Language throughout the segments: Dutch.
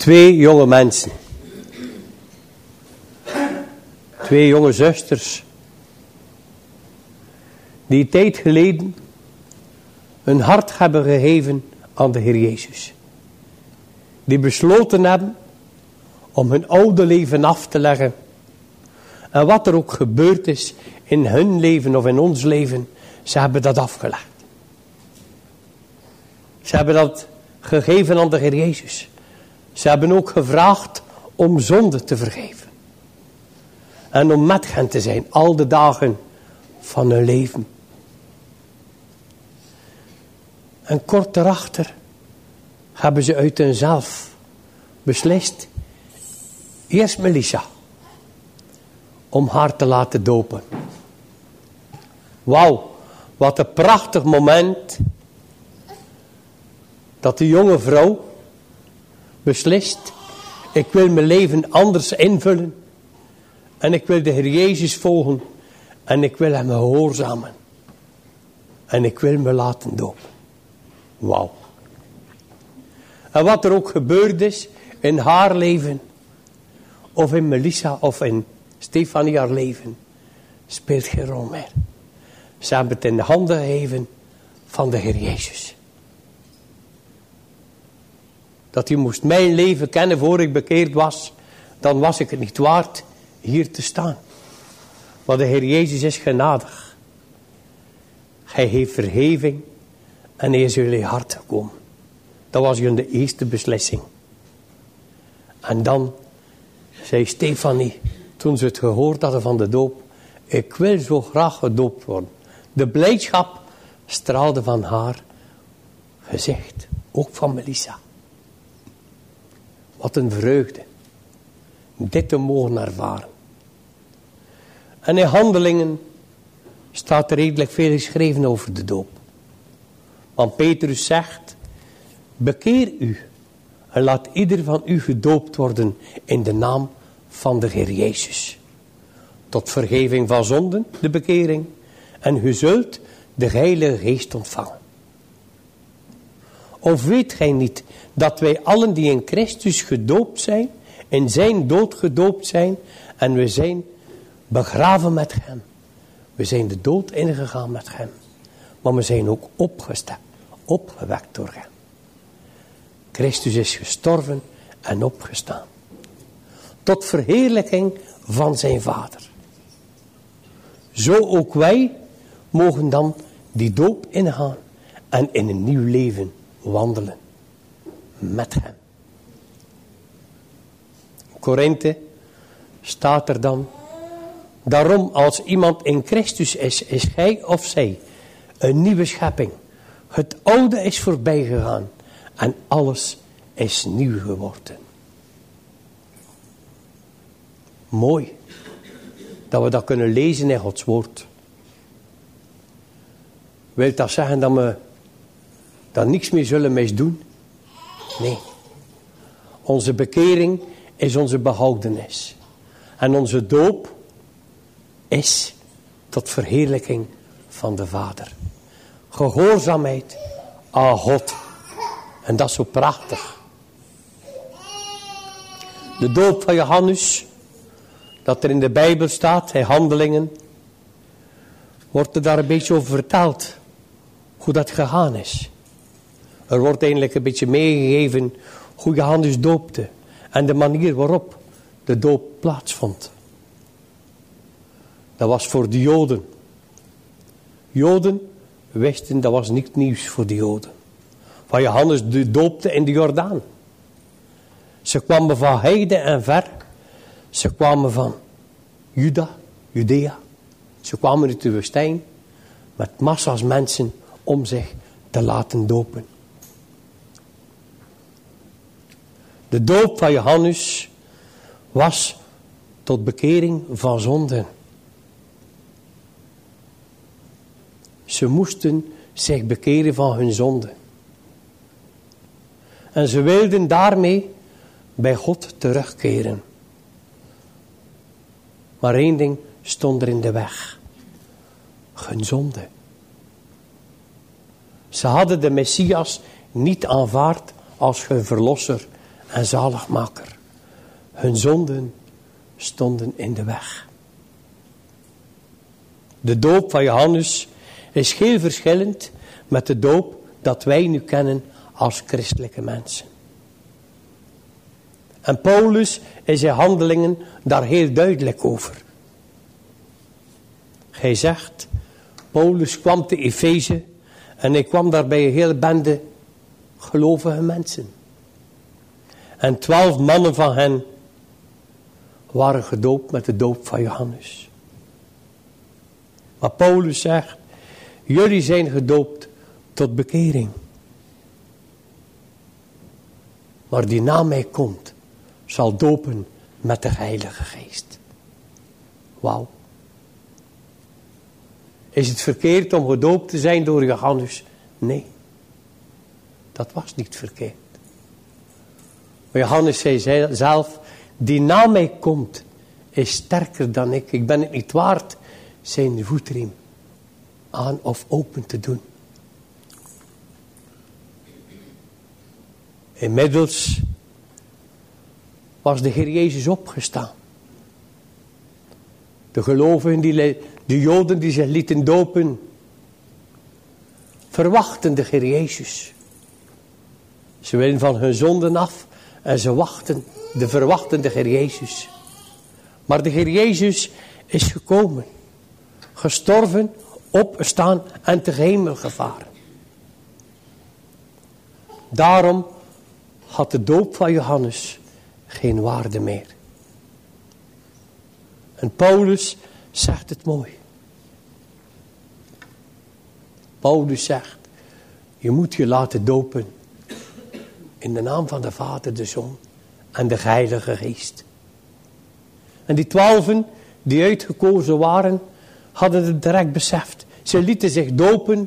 Twee jonge mensen. Twee jonge zusters. Die een tijd geleden hun hart hebben gegeven aan de Heer Jezus. Die besloten hebben om hun oude leven af te leggen. En wat er ook gebeurd is in hun leven of in ons leven, ze hebben dat afgelegd. Ze hebben dat gegeven aan de Heer Jezus. Ze hebben ook gevraagd om zonde te vergeven. En om met hen te zijn, al de dagen van hun leven. En kort daarachter hebben ze uit hunzelf beslist, eerst Melissa, om haar te laten dopen. Wauw, wat een prachtig moment dat de jonge vrouw beslist, ik wil mijn leven anders invullen en ik wil de Heer Jezus volgen en ik wil hem gehoorzamen en ik wil me laten dopen. Wauw. En wat er ook gebeurd is in haar leven, of in Melissa of in Stefanie haar leven, speelt geen rol meer. Ze hebben het in de handen gegeven van de Heer Jezus. Dat hij moest mijn leven kennen voor ik bekeerd was, dan was ik het niet waard hier te staan. Maar de Heer Jezus is genadig. Hij heeft vergeving en hij is in jullie hart gekomen. Dat was de eerste beslissing. En dan zei Stefanie, toen ze het gehoord hadden van de doop, ik wil zo graag gedoopt worden. De blijdschap straalde van haar gezicht, ook van Melissa. Wat een vreugde, dit te mogen ervaren. En in Handelingen staat er redelijk veel geschreven over de doop. Want Petrus zegt, bekeer u en laat ieder van u gedoopt worden in de naam van de Heer Jezus. Tot vergeving van zonden, de bekering, en u zult de Heilige Geest ontvangen. Of weet gij niet dat wij allen die in Christus gedoopt zijn, in zijn dood gedoopt zijn, en we zijn begraven met hem. We zijn de dood ingegaan met hem. Maar we zijn ook opgewekt door hem. Christus is gestorven en opgestaan. Tot verheerlijking van zijn Vader. Zo ook wij mogen dan die doop ingaan en in een nieuw leven wandelen met hem. In Korinthe staat er dan, daarom als iemand in Christus is hij of zij een nieuwe schepping. Het oude is voorbij gegaan en alles is nieuw geworden. Mooi dat we dat kunnen lezen in Gods woord. Wil dat zeggen dat we dan niks meer zullen misdoen? Nee. Onze bekering is onze behoudenis. En onze doop is tot verheerlijking van de Vader. Gehoorzaamheid aan God. En dat is zo prachtig. De doop van Johannes, dat er in de Bijbel staat, in Handelingen, wordt er daar een beetje over verteld. Hoe dat gegaan is. Er wordt eigenlijk een beetje meegegeven hoe Johannes doopte. En de manier waarop de doop plaatsvond. Dat was voor de Joden. Joden wisten, dat was niks nieuws voor de Joden. Van Johannes doopte in de Jordaan. Ze kwamen van heide en ver. Ze kwamen van Judea. Ze kwamen uit de woestijn met massa's mensen om zich te laten dopen. De doop van Johannes was tot bekering van zonden. Ze moesten zich bekeren van hun zonden. En ze wilden daarmee bij God terugkeren. Maar één ding stond er in de weg. Hun zonde. Ze hadden de Messias niet aanvaard als hun verlosser en zaligmaker. Hun zonden stonden in de weg. De doop van Johannes is heel verschillend met de doop dat wij nu kennen als christelijke mensen. En Paulus is in zijn handelingen daar heel duidelijk over. Hij zegt, Paulus kwam te Efeze en hij kwam daar bij een hele bende gelovige mensen. En 12 mannen van hen waren gedoopt met de doop van Johannes. Maar Paulus zegt, jullie zijn gedoopt tot bekering. Maar die na mij komt, zal dopen met de Heilige Geest. Wauw. Is het verkeerd om gedoopt te zijn door Johannes? Nee. Dat was niet verkeerd. Maar Johannes zei zelf, die na mij komt, is sterker dan ik. Ik ben het niet waard zijn voetriem aan of open te doen. Inmiddels was de Heer Jezus opgestaan. De gelovigen, de Joden die zich lieten dopen, verwachten de Heer Jezus. Ze willen van hun zonden af en ze verwachten de Heer Jezus. Maar de Heer Jezus is gekomen, gestorven, opgestaan en te hemel gevaren. Daarom had de doop van Johannes geen waarde meer. En Paulus zegt het mooi. Paulus zegt, je moet je laten dopen in de naam van de Vader, de Zoon en de Heilige Geest. En die 12 die uitgekozen waren, hadden het direct beseft. Ze lieten zich dopen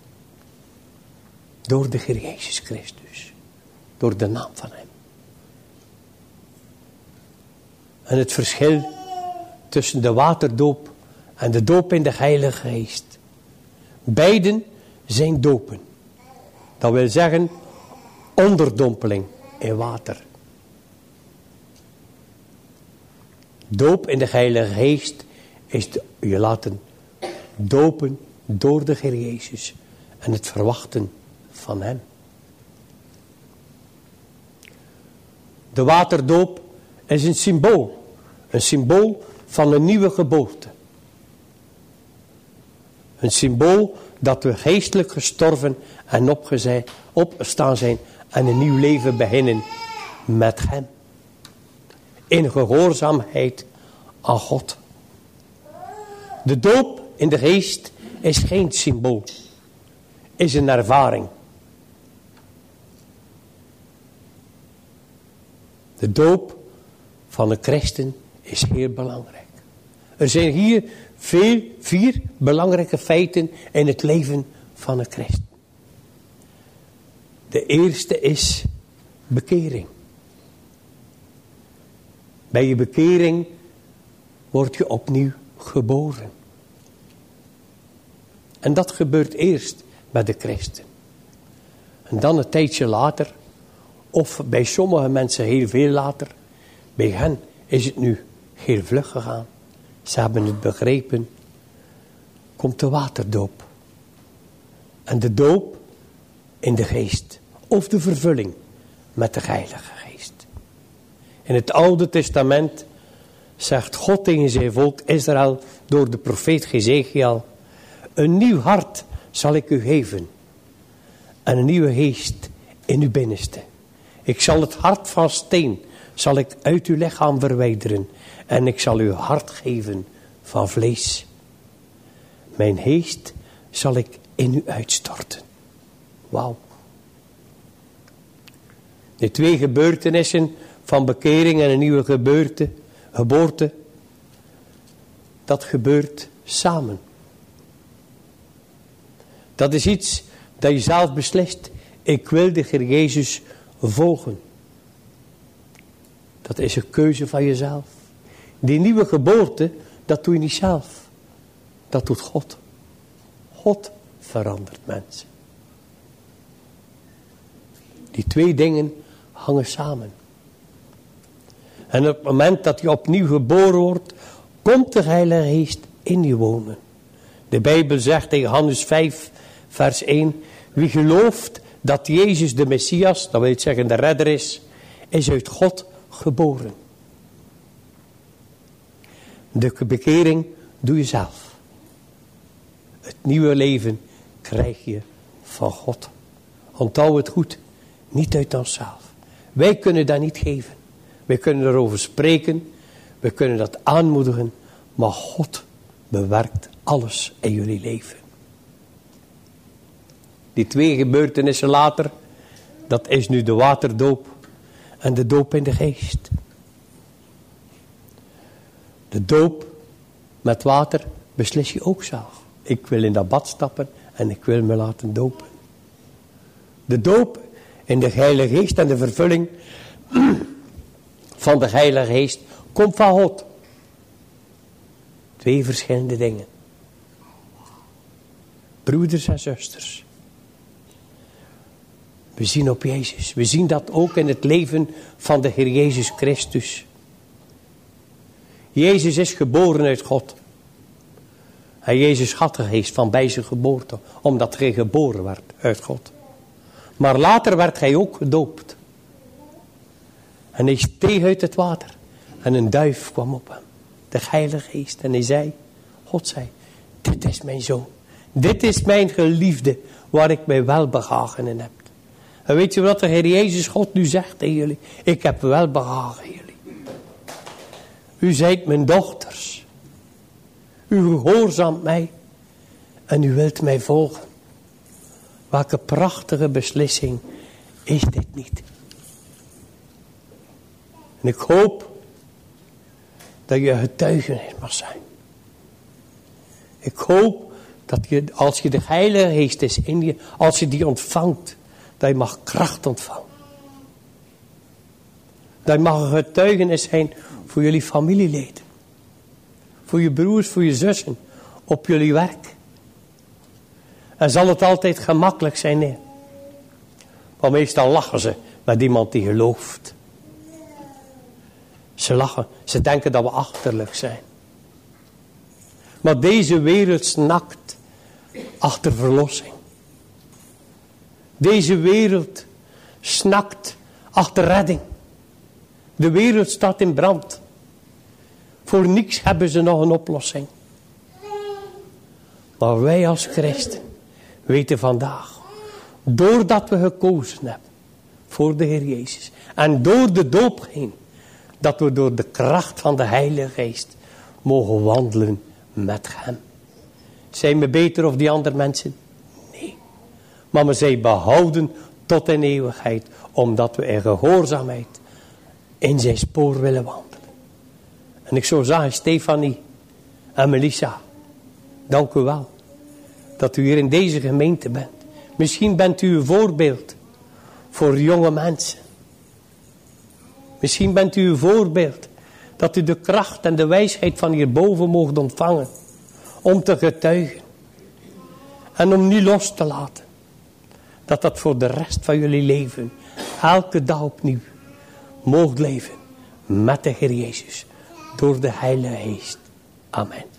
door de Heer Jezus Christus. Door de naam van hem. En het verschil tussen de waterdoop en de doop in de Heilige Geest. Beiden zijn dopen. Dat wil zeggen onderdompeling in water. Doop in de Heilige Geest is je laten dopen door de Heer Jezus en het verwachten van hem. De waterdoop is een symbool van een nieuwe geboorte. Een symbool dat we geestelijk gestorven en opgestaan zijn en een nieuw leven beginnen met hem. In gehoorzaamheid aan God. De doop in de geest is geen symbool. Is een ervaring. De doop van een christen is heel belangrijk. Er zijn hier 4 belangrijke feiten in het leven van een christen. De eerste is bekering. Bij je bekering word je opnieuw geboren. En dat gebeurt eerst met de christen. En dan een tijdje later, of bij sommige mensen heel veel later, bij hen is het nu heel vlug gegaan. Ze hebben het begrepen. Komt de waterdoop. En de doop in de geest. Of de vervulling met de Heilige Geest. In het Oude Testament zegt God tegen zijn volk Israël door de profeet Jezekiel: een nieuw hart zal ik u geven. En een nieuwe geest in uw binnenste. Ik zal het hart van steen zal ik uit uw lichaam verwijderen. En ik zal uw hart geven van vlees. Mijn geest zal ik in u uitstorten. Wauw. De 2 gebeurtenissen van bekering en een nieuwe geboorte. Dat gebeurt samen. Dat is iets dat je zelf beslist. Ik wil de Heer Jezus volgen. Dat is een keuze van jezelf. Die nieuwe geboorte, dat doe je niet zelf. Dat doet God. God verandert mensen. Die 2 dingen hangen samen. En op het moment dat je opnieuw geboren wordt, komt de Heilige Geest in je wonen. De Bijbel zegt in Johannes 5, vers 1. Wie gelooft dat Jezus de Messias, dat wil zeggen de redder is uit God geboren. De bekering doe je zelf. Het nieuwe leven krijg je van God. Onthoud het goed, niet uit onszelf. Wij kunnen dat niet geven. Wij kunnen erover spreken, we kunnen dat aanmoedigen, maar God bewerkt alles in jullie leven. Die 2 gebeurtenissen later, dat is nu de waterdoop en de doop in de geest. De doop met water beslis je ook zelf. Ik wil in dat bad stappen en ik wil me laten dopen. De doop in de Heilige Geest en de vervulling van de Heilige Geest komt van God. 2 verschillende dingen. Broeders en zusters. We zien op Jezus. We zien dat ook in het leven van de Heer Jezus Christus. Jezus is geboren uit God. En Jezus had de geest van bij zijn geboorte. Omdat hij geboren werd uit God. Maar later werd hij ook gedoopt. En hij steeg uit het water. En een duif kwam op hem. De Heilige Geest. En hij zei. God zei. Dit is mijn zoon. Dit is mijn geliefde. Waar ik mij welbehagen in heb. En weet je wat de Heer Jezus God nu zegt tegen jullie? Ik heb welbehagen in jullie. U zijt mijn dochters. U gehoorzaamt mij. En u wilt mij volgen. Welke prachtige beslissing is dit niet? En ik hoop dat je getuigenis mag zijn. Ik hoop dat je, als je de Heilige Geest is in je, als je die ontvangt, dat je mag kracht ontvangen. Dat je mag een getuigenis zijn voor jullie familieleden. Voor je broers, voor je zussen. Op jullie werk. En zal het altijd gemakkelijk zijn? Nee. Maar meestal lachen ze met iemand die gelooft. Ze lachen. Ze denken dat we achterlijk zijn. Maar deze wereld snakt achter verlossing. Deze wereld snakt achter redding. De wereld staat in brand. Voor niks hebben ze nog een oplossing. Maar wij als christen weten vandaag, doordat we gekozen hebben voor de Heer Jezus en door de doop heen, dat we door de kracht van de Heilige Geest mogen wandelen met hem. Zijn we beter of die andere mensen? Nee. Maar we zijn behouden tot in eeuwigheid, omdat we in gehoorzaamheid in zijn spoor willen wandelen. En ik zou zeggen, Stefanie en Melissa, dank u wel dat u hier in deze gemeente bent. Misschien bent u een voorbeeld voor jonge mensen. Misschien bent u een voorbeeld dat u de kracht en de wijsheid van hierboven moogt ontvangen. Om te getuigen. En om niet los te laten. Dat voor de rest van jullie leven, elke dag opnieuw, moogt leven met de Heer Jezus. Door de Heilige Geest. Amen.